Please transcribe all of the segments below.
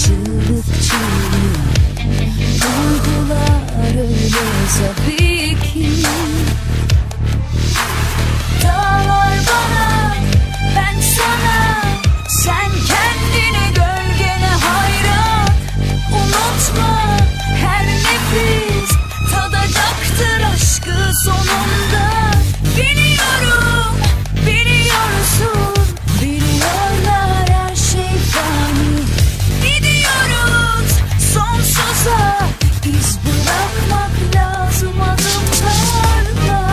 Çığlık çığlığa duygular öyle tabii ki. Dağlar bana, ben sana, sen kendine gölgene hayran. Unutma, her nefis tadacaktır aşkı sonunda. Biliyorum, biliyorsun, biliyorlar her şey fani. Gidiyoruz sonsuza, iz bırakmak lazım adımlarla.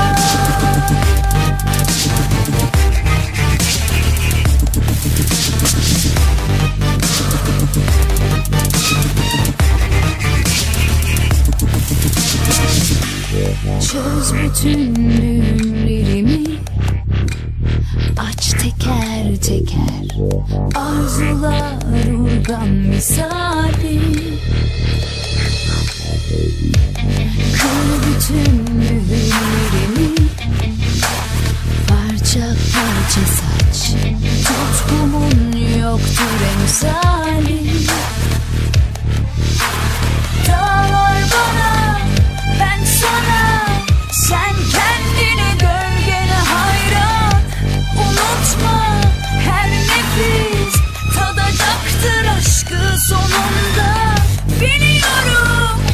Çöz bütün düğümlerimi, aç teker teker arzular urgan misali. Kır bütün düğümlerimi, parça parça saç. Tutkumun yoktur emsali. Dağlar bana, ben sana, sen kendine gölgene hayran. Unutma, her nefis tadacaktır aşkı sonunda. Biliyorum,